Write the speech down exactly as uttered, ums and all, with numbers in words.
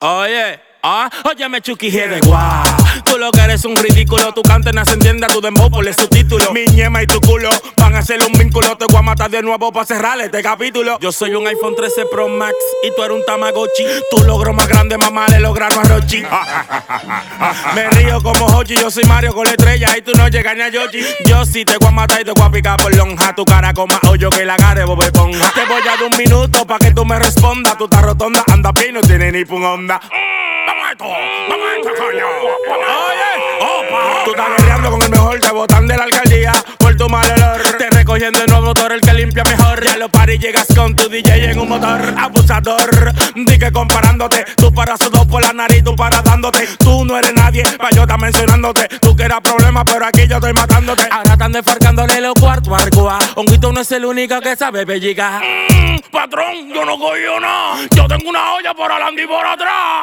Oye, ah, óyeme Chucky de guau. Tú lo que eres un ridículo, tu cante no se entienda, tu dembow ponle su título. Mi ñema y tu culo van a hacer un vínculo, te voy a matar de nuevo para cerrar este capítulo. Yo soy un iPhone trece Pro Max y tú eres un Tamagotchi. Tu logro más grande, mamá, le lograron a Rochi. Me río como Hochi, yo soy Mario con la estrella y tú no llegas ni a Yoshi. Yo sí te voy a matar y te voy a picar por lonja. Tu cara con más hoyo que la cara de Bob Esponja. Te voy a dar un minuto pa' que tú me respondas. Tú estás rotonda, anda a pie, no tiene ni pun onda. Vamos a esto, vamos a esto, coño. Oye, opa. Tú estás guerreando con el mejor, te botan de la alcaldía por tu mal olor. Te recogiendo el nuevo motor, el que limpia mejor. Ya lo paris llegas con tu D J en un motor. Abusador, di que comparándote. Tú paras dos por la nariz, tú paras dándote. Tú no eres nadie, pa' yo estar mencionándote. Tú que eras problema, pero aquí yo estoy matándote. Ahora están desfarcándole los cuartos a Argua. Honguito no es el único que sabe bellica. Mm, patrón, yo no cojo nada. Yo tengo una olla por adelante y por atrás.